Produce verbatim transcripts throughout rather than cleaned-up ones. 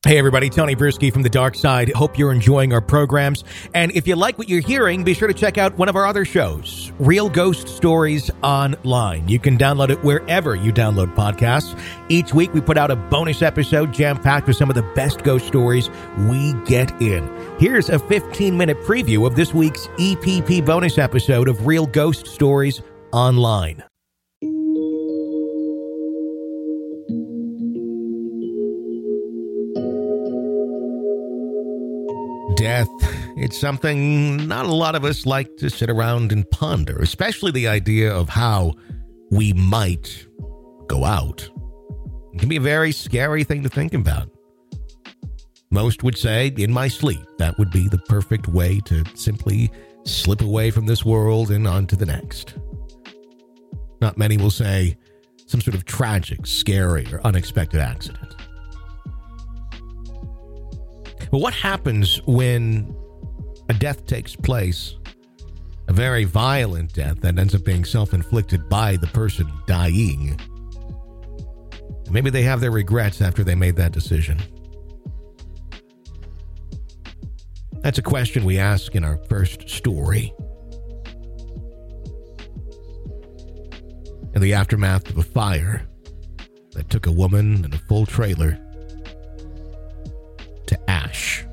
Hey everybody, Tony Bruschi from The Dark Side. Hope you're enjoying our programs. And if you like what you're hearing, be sure to check out one of our other shows, Real Ghost Stories Online. You can download it wherever you download podcasts. Each week we put out a bonus episode jam-packed with some of the best ghost stories we get in. Here's a fifteen-minute preview of this week's E P P bonus episode of Real Ghost Stories Online. Death, it's something not a lot of us like to sit around and ponder, especially the idea of how we might go out. It can be a very scary thing to think about. Most would say, in my sleep, that would be the perfect way to simply slip away from this world and on to the next. Not many will say some sort of tragic, scary, or unexpected accident. But what happens when a death takes place, a very violent death that ends up being self-inflicted by the person dying? Maybe they have their regrets after they made that decision. That's a question we ask in our first story. In the aftermath of a fire that took a woman and a full trailer to ash.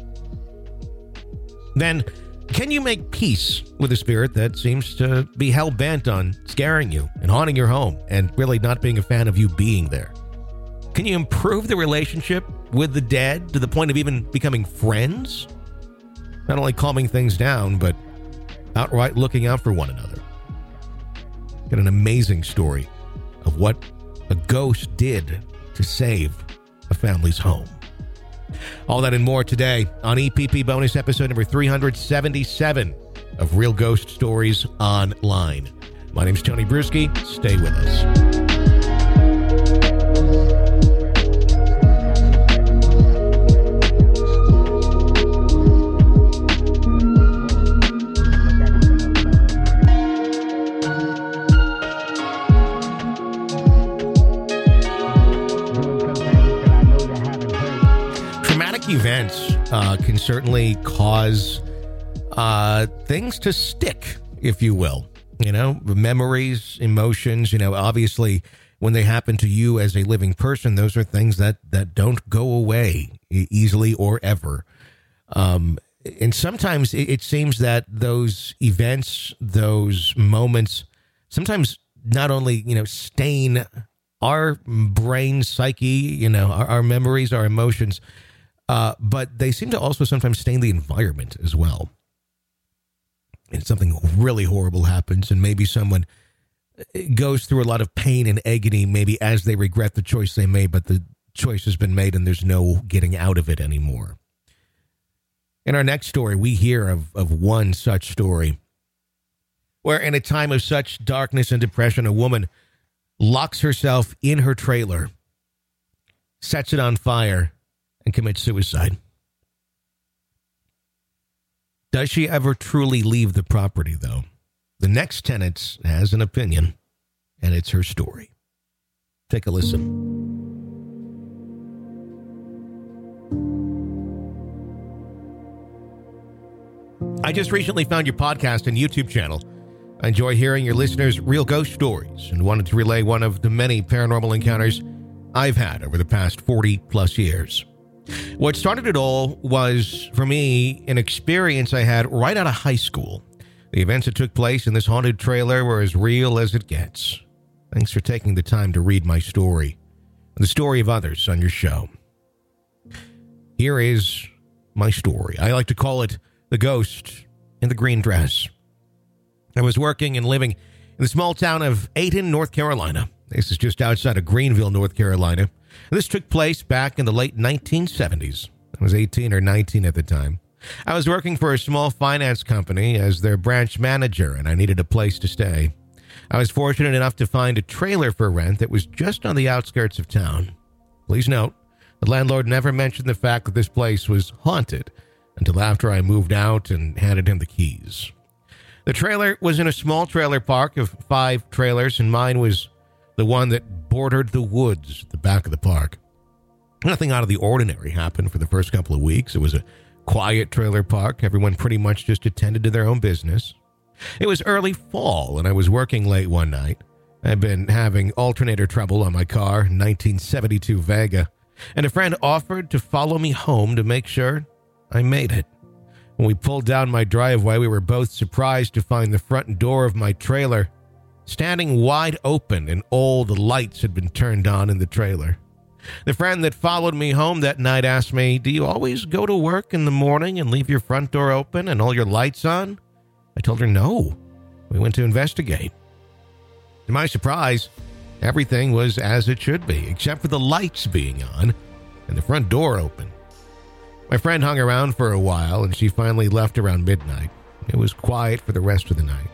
Then, can you make peace with a spirit that seems to be hell-bent on scaring you and haunting your home and really not being a fan of you being there? Can you improve the relationship with the dead to the point of even becoming friends? Not only calming things down, but outright looking out for one another. Got an amazing story of what a ghost did to save a family's home. All that and more today on E P P bonus episode number three seventy-seven of Real Ghost Stories Online. My name's Tony Bruschi. Stay with us. Events uh, can certainly cause uh, things to stick, if you will. You know, memories, emotions, you know, obviously when they happen to you as a living person, those are things that, that don't go away easily or ever. Um, and sometimes it, it seems that those events, those moments, sometimes not only, you know, stain our brain psyche, you know, our, our memories, our emotions, Uh, but they seem to also sometimes stain the environment as well. And something really horrible happens, and maybe someone goes through a lot of pain and agony, maybe as they regret the choice they made, but the choice has been made and there's no getting out of it anymore. In our next story, we hear of, of one such story, where in a time of such darkness and depression, a woman locks herself in her trailer, sets it on fire, and commits suicide. Does she ever truly leave the property, though? The next tenant has an opinion, and it's her story. Take a listen. I just recently found your podcast and YouTube channel. I enjoy hearing your listeners' real ghost stories and wanted to relay one of the many paranormal encounters I've had over the past forty plus years. What started it all was, for me, an experience I had right out of high school. The events that took place in this haunted trailer were as real as it gets. Thanks for taking the time to read my story and the story of others on your show. Here is my story. I like to call it The Ghost in the Green Dress. I was working and living in the small town of Ayton, North Carolina. This is just outside of Greenville, North Carolina. This took place back in the late nineteen seventies. I was eighteen or nineteen at the time. I was working for a small finance company as their branch manager, and I needed a place to stay. I was fortunate enough to find a trailer for rent that was just on the outskirts of town. Please note, the landlord never mentioned the fact that this place was haunted until after I moved out and handed him the keys. The trailer was in a small trailer park of five trailers, and mine was the one that bordered the woods at the back of the park. Nothing out of the ordinary happened for the first couple of weeks. It was a quiet trailer park. Everyone pretty much just attended to their own business. It was early fall, and I was working late one night. I'd been having alternator trouble on my car, nineteen seventy-two Vega, and a friend offered to follow me home to make sure I made it. When we pulled down my driveway, we were both surprised to find the front door of my trailer standing wide open, and all the lights had been turned on in the trailer. The friend that followed me home that night asked me, "Do you always go to work in the morning and leave your front door open and all your lights on?" I told her no. We went to investigate. To my surprise, everything was as it should be, except for the lights being on and the front door open. My friend hung around for a while, and she finally left around midnight. It was quiet for the rest of the night.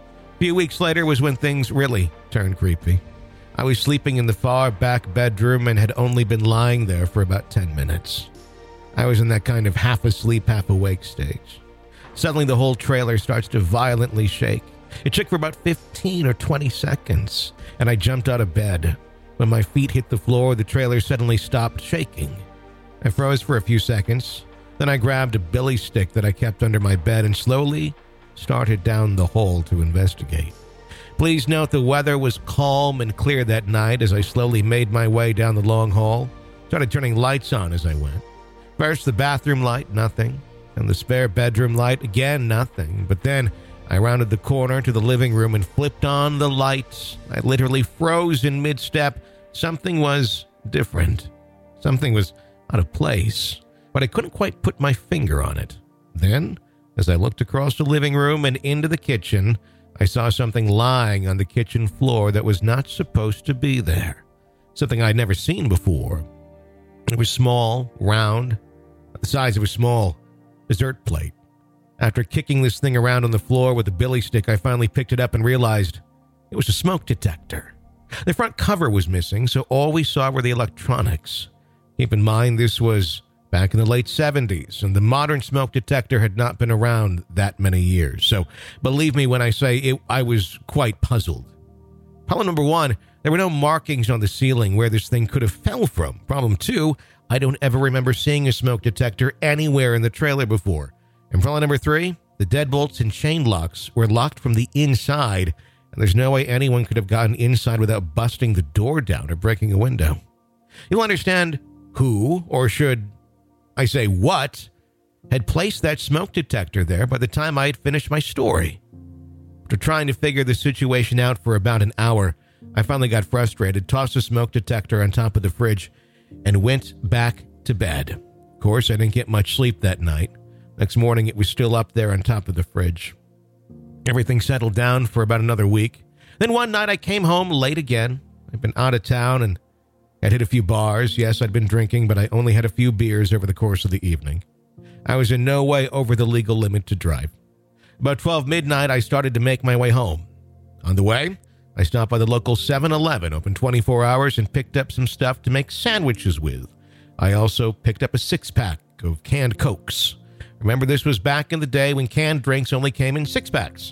A few weeks later was when things really turned creepy. I was sleeping in the far back bedroom and had only been lying there for about ten minutes. I was in that kind of half asleep, half awake stage. Suddenly the whole trailer starts to violently shake. It shook for about fifteen or twenty seconds, and I jumped out of bed. When my feet hit the floor, the trailer suddenly stopped shaking. I froze for a few seconds. Then I grabbed a billy stick that I kept under my bed and slowly started down the hole to investigate. Please note the weather was calm and clear that night as I slowly made my way down the long hall. Started turning lights on as I went. First the bathroom light, nothing. And the spare bedroom light, again, nothing. But then I rounded the corner to the living room and flipped on the lights. I literally froze in mid-step. Something was different. Something was out of place. But I couldn't quite put my finger on it. Then, as I looked across the living room and into the kitchen, I saw something lying on the kitchen floor that was not supposed to be there. Something I'd never seen before. It was small, round, the size of a small dessert plate. After kicking this thing around on the floor with a billy stick, I finally picked it up and realized it was a smoke detector. The front cover was missing, so all we saw were the electronics. Keep in mind, this was back in the late seventies, and the modern smoke detector had not been around that many years. So believe me when I say it, I was quite puzzled. Problem number one, there were no markings on the ceiling where this thing could have fell from. Problem two, I don't ever remember seeing a smoke detector anywhere in the trailer before. And problem number three, the deadbolts and chain locks were locked from the inside, and there's no way anyone could have gotten inside without busting the door down or breaking a window. You'll understand who, or should I say what, had placed that smoke detector there by the time I had finished my story. After trying to figure the situation out for about an hour, I finally got frustrated, tossed the smoke detector on top of the fridge, and went back to bed. Of course, I didn't get much sleep that night. Next morning, it was still up there on top of the fridge. Everything settled down for about another week. Then one night I came home late again. I'd been out of town and I'd hit a few bars. Yes, I'd been drinking, but I only had a few beers over the course of the evening. I was in no way over the legal limit to drive. About twelve midnight, I started to make my way home. On the way, I stopped by the local seven eleven, open twenty-four hours, and picked up some stuff to make sandwiches with. I also picked up a six-pack of canned Cokes. Remember, this was back in the day when canned drinks only came in six-packs.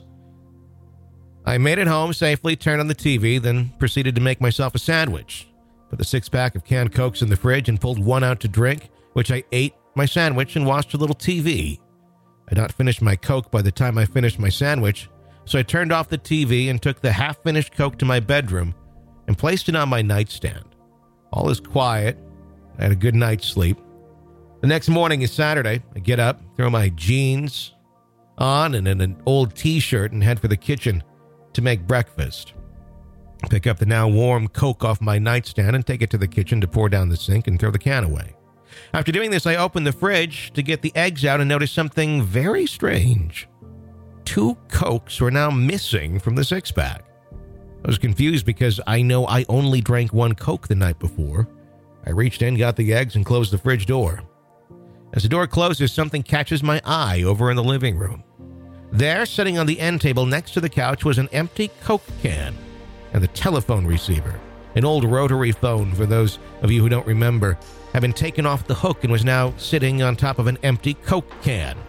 I made it home safely, turned on the T V, then proceeded to make myself a sandwich. Put the six-pack of canned Cokes in the fridge and pulled one out to drink, which I ate my sandwich and watched a little T V. I had not finished my Coke by the time I finished my sandwich, so I turned off the T V and took the half-finished Coke to my bedroom and placed it on my nightstand. All is quiet. I had a good night's sleep. The next morning is Saturday. I get up, throw my jeans on and in an old T-shirt and head for the kitchen to make breakfast. Pick up the now warm Coke off my nightstand and take it to the kitchen to pour down the sink and throw the can away. After doing this, I opened the fridge to get the eggs out and noticed something very strange. Two Cokes were now missing from the six-pack. I was confused because I know I only drank one Coke the night before. I reached in, got the eggs, and closed the fridge door. As the door closes, something catches my eye over in the living room. There, sitting on the end table next to the couch, was an empty Coke can and the telephone receiver. An old rotary phone, for those of you who don't remember, had been taken off the hook and was now sitting on top of an empty Coke can.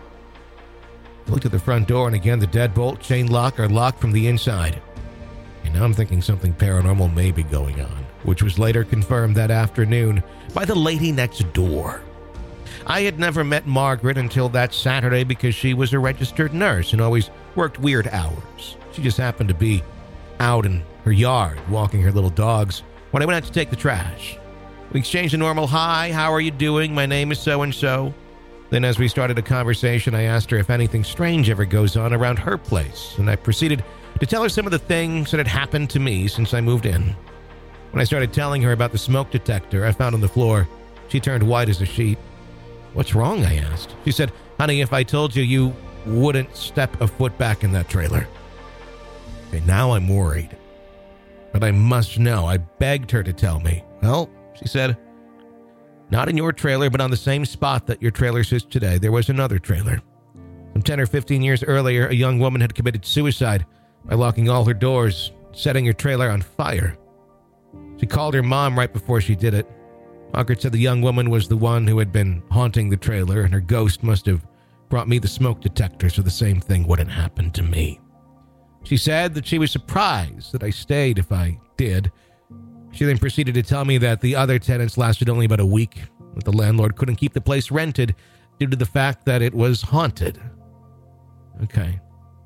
I looked at the front door, and again the deadbolt, chain lock are locked from the inside. And now I'm thinking something paranormal may be going on. which was later confirmed that afternoon by the lady next door. I had never met Margaret until that Saturday because she was a registered nurse and always worked weird hours. She just happened to be out in her yard walking her little dogs when I went out to take the trash. We exchanged a normal hi, how are you doing? My name is so-and-so. Then as we started a conversation, I asked her if anything strange ever goes on around her place, and I proceeded to tell her some of the things that had happened to me since I moved in. When I started telling her about the smoke detector I found on the floor, she turned white as a sheet. What's wrong? I asked. She said, honey, if I told you, you wouldn't step a foot back in that trailer. Okay, now I'm worried. But I must know. I begged her to tell me. Well, she said, not in your trailer, but on the same spot that your trailer sits today, there was another trailer. Some ten or fifteen years earlier, a young woman had committed suicide by locking all her doors, setting her trailer on fire. She called her mom right before she did it. Margaret said the young woman was the one who had been haunting the trailer, and her ghost must have brought me the smoke detector so the same thing wouldn't happen to me. She said that she was surprised that I stayed if I did. She then proceeded to tell me that the other tenants lasted only about a week, that the landlord couldn't keep the place rented due to the fact that it was haunted. Okay.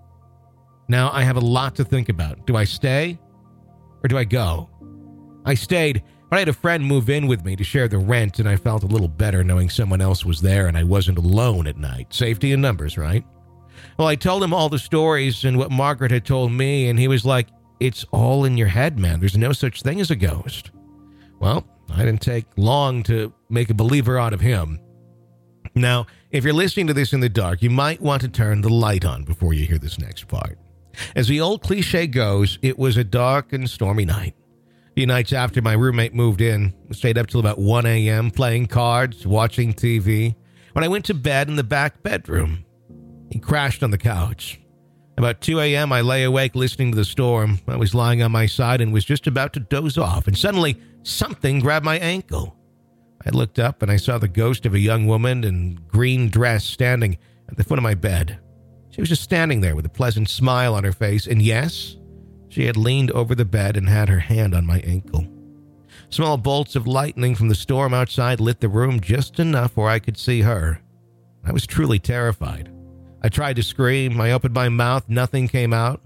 Now I have a lot to think about. Do I stay or do I go? I stayed, but I had a friend move in with me to share the rent, and I felt a little better knowing someone else was there and I wasn't alone at night. Safety in numbers, right? Well, I told him all the stories and what Margaret had told me, and he was like, it's all in your head, man. There's no such thing as a ghost. Well, I didn't take long to make a believer out of him. Now, if you're listening to this in the dark, you might want to turn the light on before you hear this next part. As the old cliche goes, it was a dark and stormy night. A few nights after my roommate moved in, I stayed up till about one a.m. playing cards, watching T V. When I went to bed in the back bedroom, he crashed on the couch. About two a.m., I lay awake listening to the storm. I was lying on my side and was just about to doze off, and suddenly something grabbed my ankle. I looked up and I saw the ghost of a young woman in green dress standing at the foot of my bed. She was just standing there with a pleasant smile on her face, and yes, she had leaned over the bed and had her hand on my ankle. Small bolts of lightning from the storm outside lit the room just enough where I could see her. I was truly terrified. I tried to scream. I opened my mouth. Nothing came out.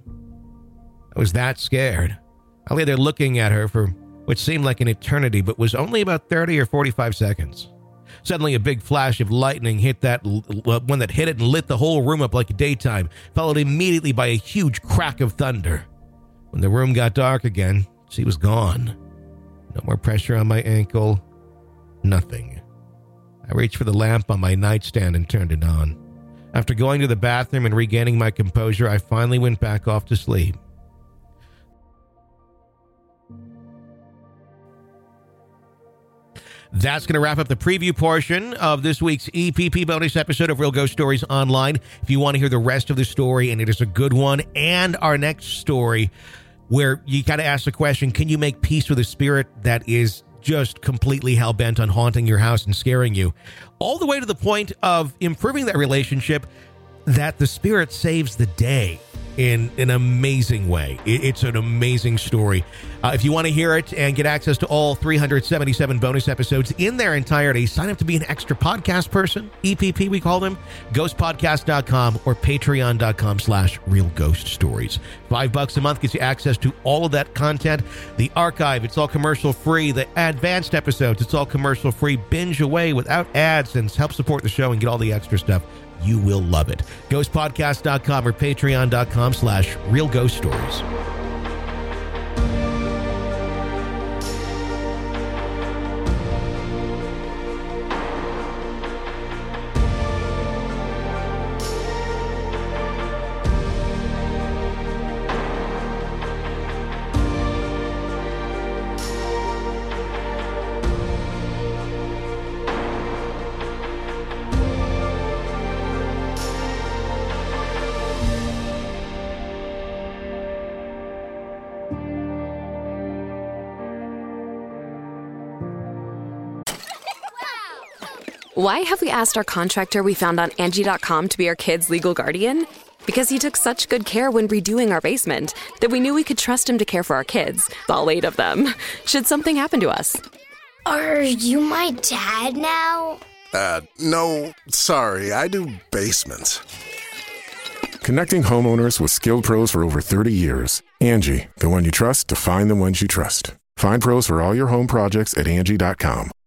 I was that scared. I lay there looking at her for what seemed like an eternity, but was only about thirty or forty-five seconds. Suddenly, a big flash of lightning hit that one that hit it and lit the whole room up like daytime, followed immediately by a huge crack of thunder. When the room got dark again, she was gone. No more pressure on my ankle. Nothing. I reached for the lamp on my nightstand and turned it on. After going to the bathroom and regaining my composure, I finally went back off to sleep. That's going to wrap up the preview portion of this week's E P P bonus episode of Real Ghost Stories Online. If you want to hear the rest of the story, and it is a good one, and our next story where you got to ask the question, can you make peace with a spirit that is just completely hell-bent on haunting your house and scaring you, all the way to the point of improving that relationship that the spirit saves the day in an amazing way. It's an amazing story. Uh, if you want to hear it and get access to all three hundred seventy-seven bonus episodes in their entirety, sign up to be an extra podcast person, E P P we call them, ghost podcast dot com or patreon dot com slash real ghost stories. Five bucks a month gets you access to all of that content. The archive, it's all commercial free. The advanced episodes, it's all commercial free. Binge away without ads and help support the show and get all the extra stuff. You will love it. ghost podcast dot com or patreon dot com slash real ghost stories. Why have we asked our contractor we found on Angie dot com to be our kids' legal guardian? Because he took such good care when redoing our basement that we knew we could trust him to care for our kids, all eight of them, should something happen to us. Are you my dad now? Uh, no, sorry, I do basements. Connecting homeowners with skilled pros for over thirty years. Angie, the one you trust to find the ones you trust. Find pros for all your home projects at Angie dot com.